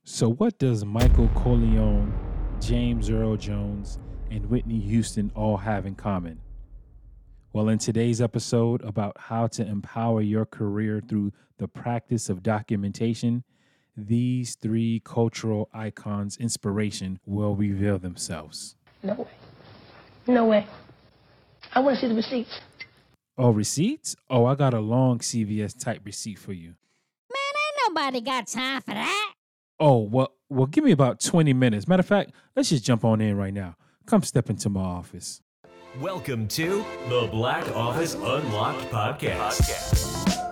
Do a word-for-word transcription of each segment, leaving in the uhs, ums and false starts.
So what does Michael Corleone, James Earl Jones, and Whitney Houston all have in common? Well, in today's episode about how to empower your career through the practice of documentation, these three cultural icons' inspiration will reveal themselves. No way. No way. I want to see the receipts. Oh, receipts? Oh, I got a long C V S type receipt for you. Man, ain't nobody got time for that. Oh, well, well, give me about twenty minutes. Matter of fact, let's just jump on in right now. Come step into my office. Welcome to the Black Office Unlocked podcast.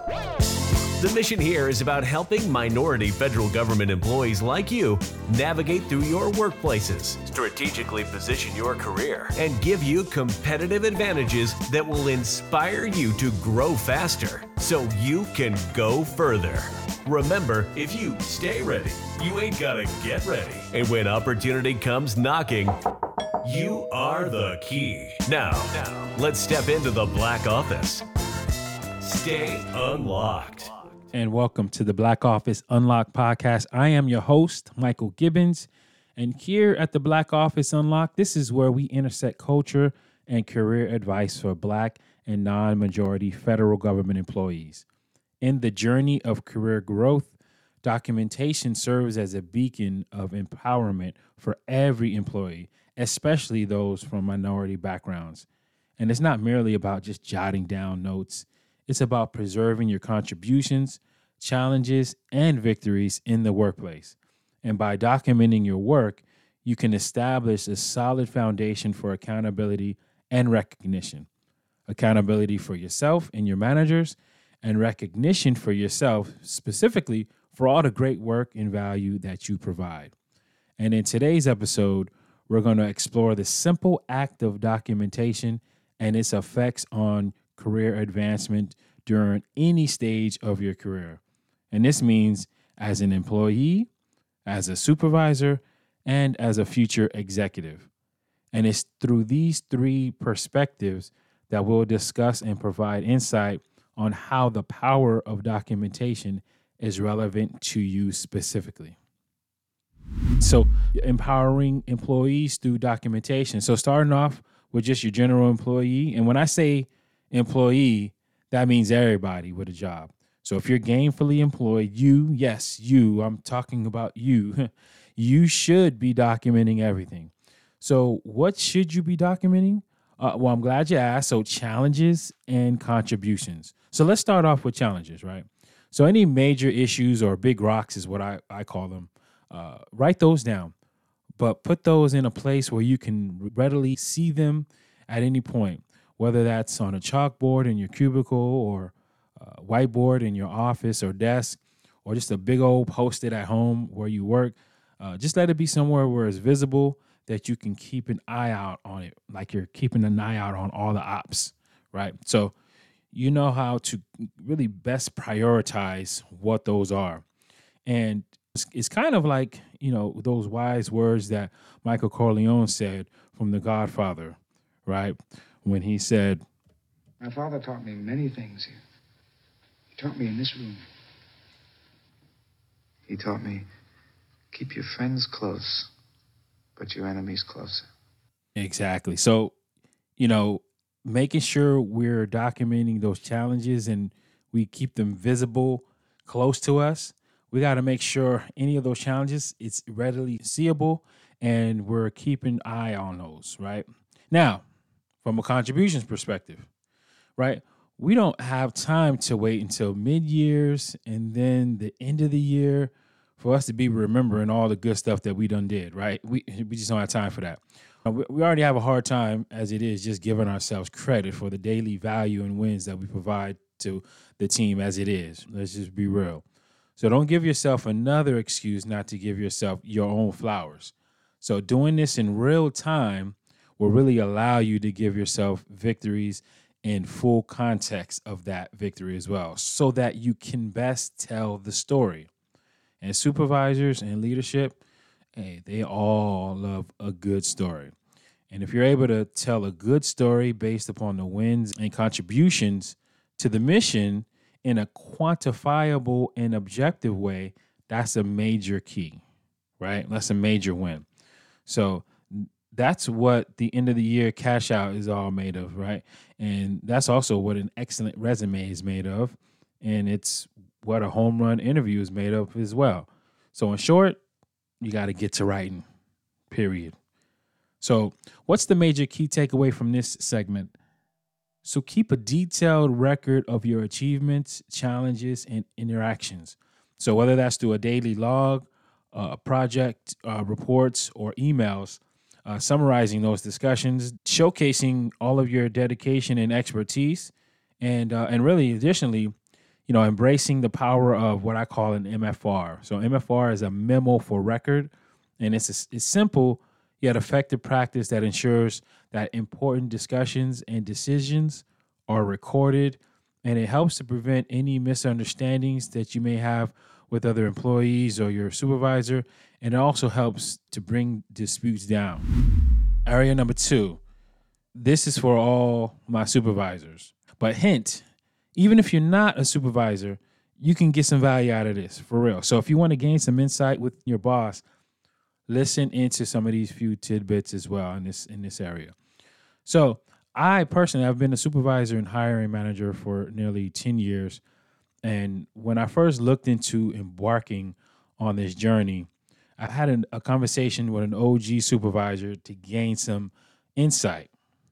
The mission here is about helping minority federal government employees like you navigate through your workplaces, strategically position your career, and give you competitive advantages that will inspire you to grow faster so you can go further. Remember, if you stay ready, you ain't gotta get ready. And when opportunity comes knocking, you are the key. Now, now, let's step into the Black Office. Stay unlocked. And welcome to the Black Office Unlocked podcast. I am your host, Michael Gibbons. And here at the Black Office Unlocked, this is where we intersect culture and career advice for Black and non-majority federal government employees. In the journey of career growth, documentation serves as a beacon of empowerment for every employee, especially those from minority backgrounds. And it's not merely about just jotting down notes. It's about preserving your contributions, challenges, and victories in the workplace. And by documenting your work, you can establish a solid foundation for accountability and recognition. Accountability for yourself and your managers, and recognition for yourself specifically for all the great work and value that you provide. And in today's episode, we're going to explore the simple act of documentation and its effects on career advancement during any stage of your career. And this means as an employee, as a supervisor, and as a future executive. And it's through these three perspectives that we'll discuss and provide insight on how the power of documentation is relevant to you specifically. So empowering employees through documentation. So starting off with just your general employee. And when I say employee, that means everybody with a job. So if you're gainfully employed, you, yes, you, I'm talking about you, you should be documenting everything. So what should you be documenting? Uh, well, I'm glad you asked. So challenges and contributions. So let's start off with challenges, right? So any major issues or big rocks is what I, I call them. Uh, write those down, but put those in a place where you can readily see them at any point, whether that's on a chalkboard in your cubicle or a whiteboard in your office or desk, or just a big old post-it at home where you work. Uh, just let it be somewhere where it's visible that you can keep an eye out on it, like you're keeping an eye out on all the ops, right? So you know how to really best prioritize what those are. And it's, it's kind of like, you know, those wise words that Michael Corleone said from The Godfather, right? When he said, "My father taught me many things here. He taught me in this room. He taught me, keep your friends close, but your enemies closer." Exactly. So, you know, making sure we're documenting those challenges and we keep them visible, close to us. We got to make sure any of those challenges, it's readily seeable and we're keeping an eye on those, right? Now, from a contributions perspective, right? We don't have time to wait until mid-years and then the end of the year for us to be remembering all the good stuff that we done did, right? We we just don't have time for that. We already have a hard time as it is just giving ourselves credit for the daily value and wins that we provide to the team as it is. Let's just be real. So don't give yourself another excuse not to give yourself your own flowers. So doing this in real time will really allow you to give yourself victories in full context of that victory as well, so that you can best tell the story. And supervisors and leadership, hey, they all love a good story. And if you're able to tell a good story based upon the wins and contributions to the mission in a quantifiable and objective way, that's a major key. right? That's a major win. So that's what the end of the year cash out is all made of, right? And that's also what an excellent resume is made of. And it's what a home run interview is made of as well. So in short, you got to get to writing, period. So what's the major key takeaway from this segment? So keep a detailed record of your achievements, challenges, and interactions. So whether that's through a daily log, uh, project uh, reports, or emails, uh, summarizing those discussions, showcasing all of your dedication and expertise, and uh, and really additionally, you know, embracing the power of what I call an M F R. So M F R is a memo for record, and it's a, it's simple yet effective practice that ensures that important discussions and decisions are recorded, and it helps to prevent any misunderstandings that you may have with other employees or your supervisor, and it also helps to bring disputes down. Area number two, this is for all my supervisors. But hint, even if you're not a supervisor, you can get some value out of this, for real. So if you want to gain some insight with your boss, listen into some of these few tidbits as well in this in this area. So I personally have been a supervisor and hiring manager for nearly ten years. And when I first looked into embarking on this journey, I had an, a conversation with an O G supervisor to gain some insight.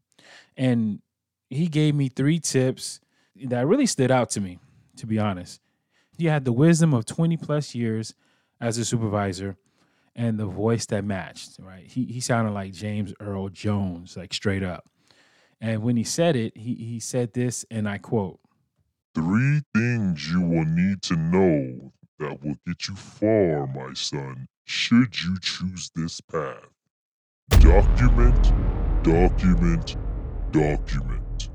And he gave me three tips that really stood out to me, to be honest. He had the wisdom of twenty plus years as a supervisor and the voice that matched, right? He he sounded like James Earl Jones, like straight up. And when he said it, he, he said this, and I quote, "Three things you will need to know that will get you far, my son, should you choose this path. Document, document, document."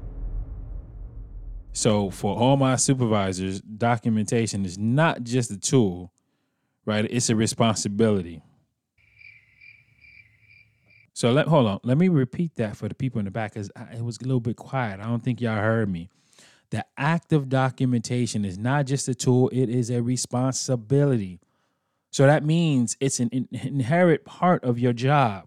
So for all my supervisors, documentation is not just a tool, right? It's a responsibility. So let hold on. Let me repeat that for the people in the back, because it was a little bit quiet. I don't think y'all heard me. The act of documentation is not just a tool, it is a responsibility. So that means it's an in- inherent part of your job.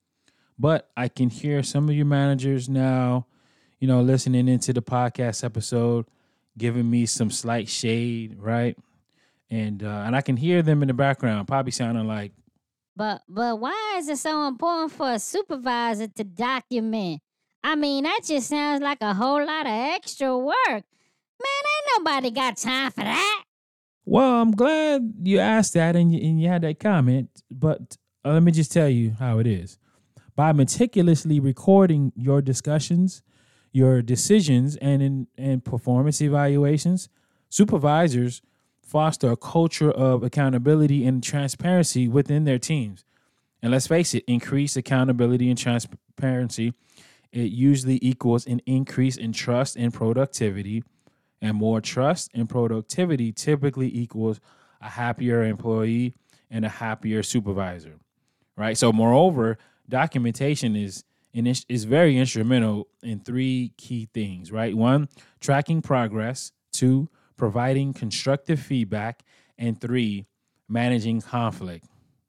But I can hear some of your managers now, you know, listening into the podcast episode, giving me some slight shade, right? And uh, and I can hear them in the background, probably sounding like, But but why is it so important for a supervisor to document? I mean, that just sounds like a whole lot of extra work. Man, ain't nobody got time for that. well, I'm glad you asked that and you, and you had that comment, but uh, let me just tell you how it is. By meticulously recording your discussions, your decisions, and in and performance evaluations, supervisors foster a culture of accountability and transparency within their teams. And let's face it, increased accountability and transparency, it usually equals an increase in trust and productivity. And more trust and productivity typically equals a happier employee and a happier supervisor, right? So moreover, documentation is is very instrumental in three key things, right? One, tracking progress. Two, providing constructive feedback. And three, managing conflict.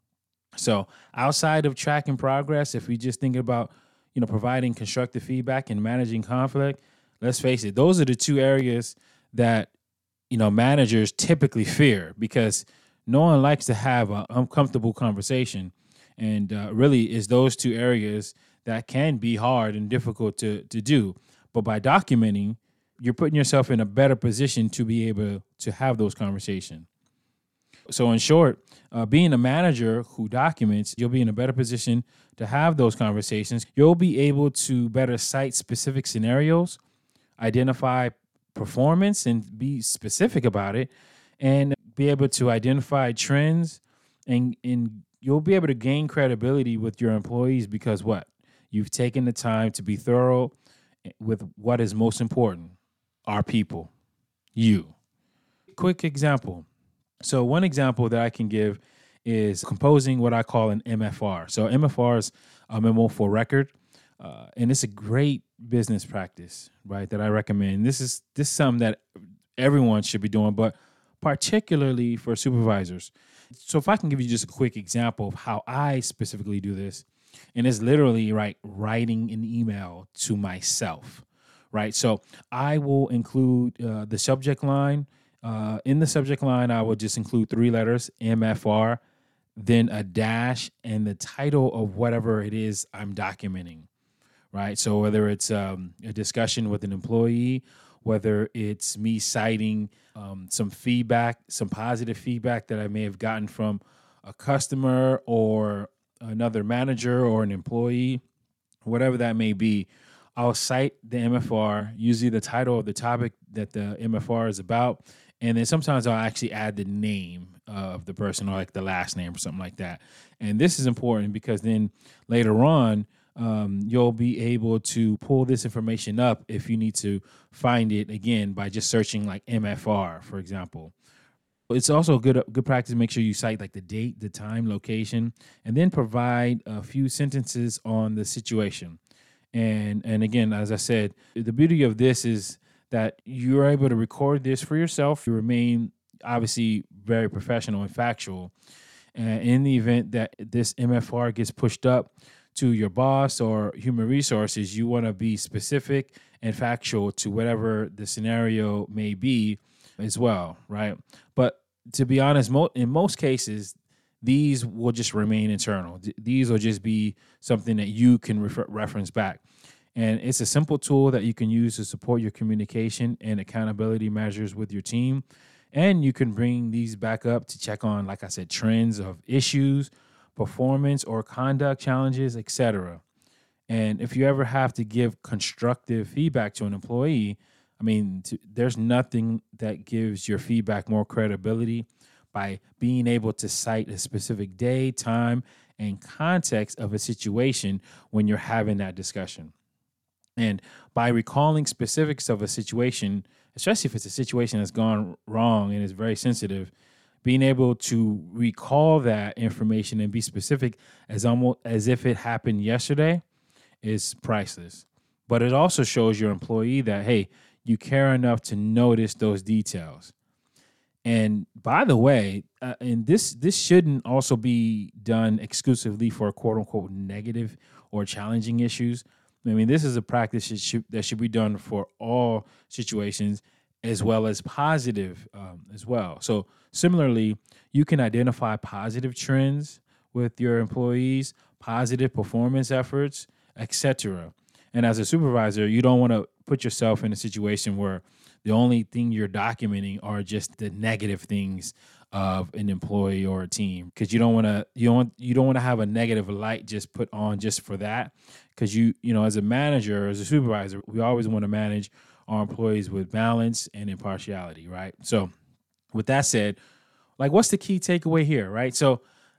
So outside of tracking progress, if we just think about, you know, providing constructive feedback and managing conflict, let's face it, those are the two areas that, you know, managers typically fear, because no one likes to have an uncomfortable conversation. And uh, really is those two areas that can be hard and difficult to, to do. But by documenting, you're putting yourself in a better position to be able to have those conversations. So in short, uh, being a manager who documents, you'll be in a better position to have those conversations. You'll be able to better cite specific scenarios, identify performance and be specific about it, and be able to identify trends, and, and you'll be able to gain credibility with your employees because what? You've taken the time to be thorough with what is most important, our people, you. Quick example. So one example that I can give is composing what I call an M F R. So M F R is a memo for record, uh, and it's a great business practice, right, that I recommend. This is this is something that everyone should be doing, but particularly for supervisors. So if I can give you just a quick example of how I specifically do this, and it's literally right writing an email to myself, right? So I will include uh, the subject line. Uh, in the subject line, I will just include three letters, M F R, then a dash, and the title of whatever it is I'm documenting, right? So whether it's um, a discussion with an employee, whether it's me citing um, some feedback, some positive feedback that I may have gotten from a customer or another manager or an employee, whatever that may be, I'll cite the M F R, usually the title of the topic that the M F R is about, and then sometimes I'll actually add the name of the person, or like the last name or something like that. And this is important because then later on, um, you'll be able to pull this information up if you need to find it again by just searching like M F R, for example. It's also good good practice to make sure you cite like the date, the time, location, and then provide a few sentences on the situation. And and again, as I said, the beauty of this is that you're able to record this for yourself. You remain obviously very professional and factual. And in the event that this M F R gets pushed up to your boss or human resources, you want to be specific and factual to whatever the scenario may be as well, right? But to be honest, mo- in most cases, these will just remain internal. Th- these will just be something that you can refer- reference back. And it's a simple tool that you can use to support your communication and accountability measures with your team. And you can bring these back up to check on, like I said, trends of issues, performance or conduct challenges, et cetera. And if you ever have to give constructive feedback to an employee, I mean, to, there's nothing that gives your feedback more credibility by being able to cite a specific day, time, and context of a situation when you're having that discussion. And by recalling specifics of a situation, especially if it's a situation that's gone wrong and is very sensitive, being able to recall that information and be specific as almost as if it happened yesterday is priceless. But it also shows your employee that, hey, you care enough to notice those details. And by the way, uh, and this this shouldn't also be done exclusively for quote unquote negative or challenging issues. I mean, this is a practice that should, that should be done for all situations as well as positive um, as well. So similarly, you can identify positive trends with your employees, positive performance efforts, et cetera. And as a supervisor, you don't want to put yourself in a situation where the only thing you're documenting are just the negative things of an employee or a team, because you don't want to you don't you don't want to have a negative light just put on just for that. Because you you know as a manager, as a supervisor, we always want to manage our employees with balance and impartiality, right? So with that said, like what's the key takeaway here, right? So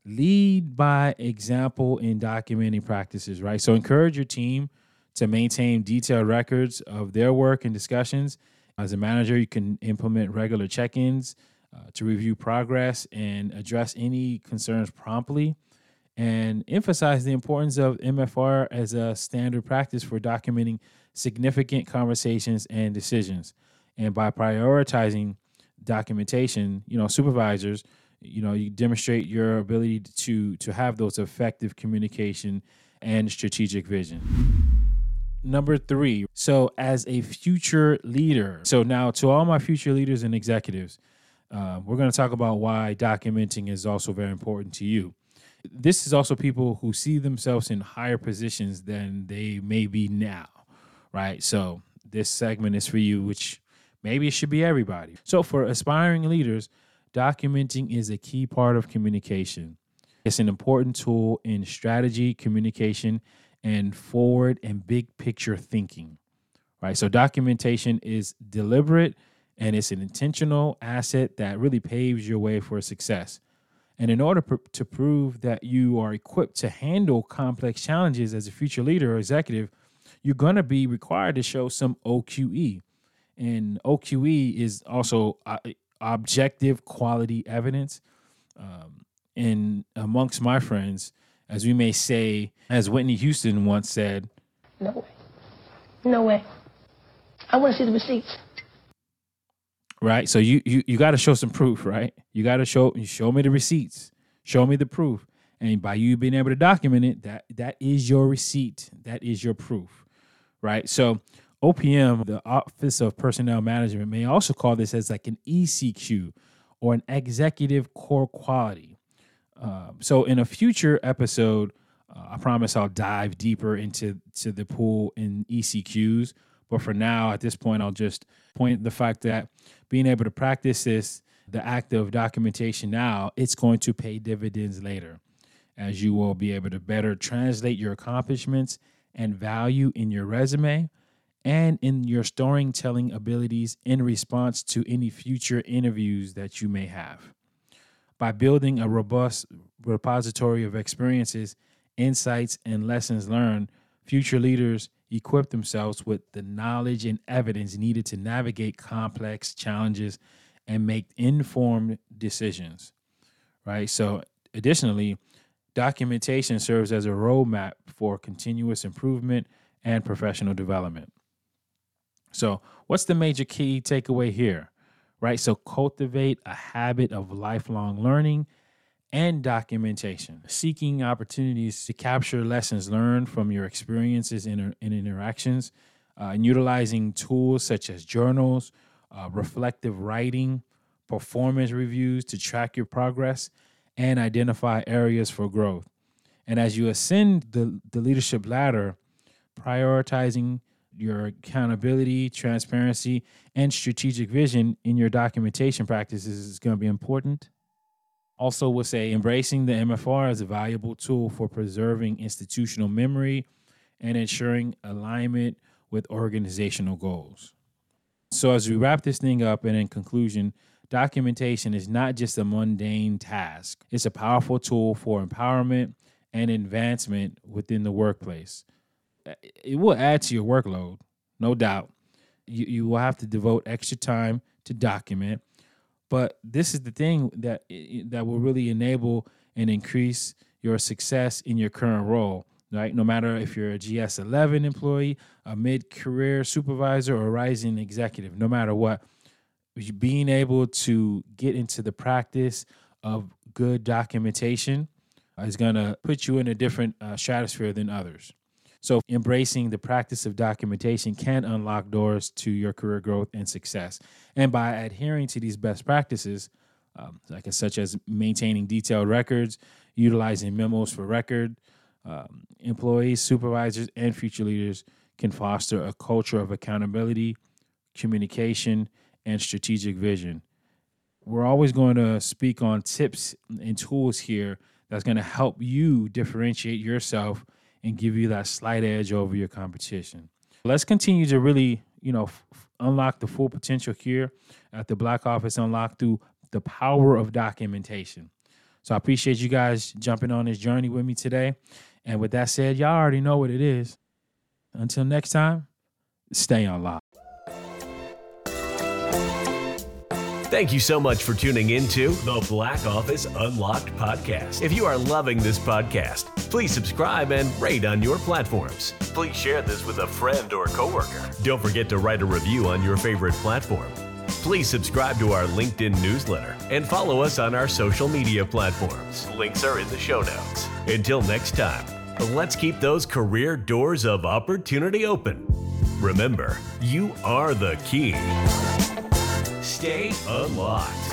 lead by example in documenting practices, right? So encourage your team to maintain detailed records of their work and discussions. As a manager, you can implement regular check-ins uh, to review progress and address any concerns promptly, and emphasize the importance of M F R as a standard practice for documenting significant conversations and decisions. And by prioritizing documentation, you know, supervisors, you know, you demonstrate your ability to to have those effective communication and strategic vision. Number three, so as a future leader, so now to all my future leaders and executives, uh, we're going to talk about why documenting is also very important to you. This is also people who see themselves in higher positions than they may be now, right? So this segment is for you, which maybe it should be everybody. So for aspiring leaders, documenting is a key part of communication. It's an important tool in strategy, communication, and forward and big picture thinking, right? So documentation is deliberate and it's an intentional asset that really paves your way for success. And in order pr- to prove that you are equipped to handle complex challenges as a future leader or executive, you're going to be required to show some O Q E. And O Q E is also uh, objective quality evidence. Um, and amongst my friends, as we may say, as Whitney Houston once said, No way. No way. I want to see the receipts. right? So you you you got to show some proof, right? You got to show you show me the receipts, show me the proof, and by you being able to document it, that that is your receipt, that is your proof, right? So O P M, the Office of Personnel Management, may also call this as like an E C Q or an executive core quality. Uh, so in a future episode, uh, I promise I'll dive deeper into to the pool in E C Qs. But for now, at this point, I'll just point the fact that being able to practice this, the act of documentation now, it's going to pay dividends later, as you will be able to better translate your accomplishments and value in your resume and in your storytelling abilities in response to any future interviews that you may have. By building a robust repository of experiences, insights, and lessons learned, future leaders equip themselves with the knowledge and evidence needed to navigate complex challenges and make informed decisions, right? So additionally, documentation serves as a roadmap for continuous improvement and professional development. So what's the major key takeaway here, right? So cultivate a habit of lifelong learning and documentation, seeking opportunities to capture lessons learned from your experiences and in, in interactions, uh, and utilizing tools such as journals, uh, reflective writing, performance reviews to track your progress and identify areas for growth. And as you ascend the, the leadership ladder, prioritizing your accountability, transparency, and strategic vision in your documentation practices is going to be important. Also, we'll say embracing the M F R as a valuable tool for preserving institutional memory and ensuring alignment with organizational goals. So as we wrap this thing up and in conclusion, documentation is not just a mundane task. It's a powerful tool for empowerment and advancement within the workplace. It will add to your workload, no doubt. You, you will have to devote extra time to document. But this is the thing that that will really enable and increase your success in your current role, right? No matter if you're a G S eleven employee, a mid-career supervisor, or a rising executive, no matter what, being able to get into the practice of good documentation is going to put you in a different uh, stratosphere than others. So embracing the practice of documentation can unlock doors to your career growth and success. And by adhering to these best practices, um, like such as maintaining detailed records, utilizing memos for record, um, employees, supervisors, and future leaders can foster a culture of accountability, communication, and strategic vision. We're always going to speak on tips and tools here that's going to help you differentiate yourself and give you that slight edge over your competition. Let's continue to really, you know, f- unlock the full potential here at the Black Office Unlocked through the power of documentation. So I appreciate you guys jumping on this journey with me today. And with that said, y'all already know what it is. Until next time, stay unlocked. Thank you so much for tuning into the Black Office Unlocked podcast. If you are loving this podcast, please subscribe and rate on your platforms. Please share this with a friend or coworker. Don't forget to write a review on your favorite platform. Please subscribe to our LinkedIn newsletter and follow us on our social media platforms. Links are in the show notes. Until next time, let's keep those career doors of opportunity open. Remember, you are the key. Stay unlocked.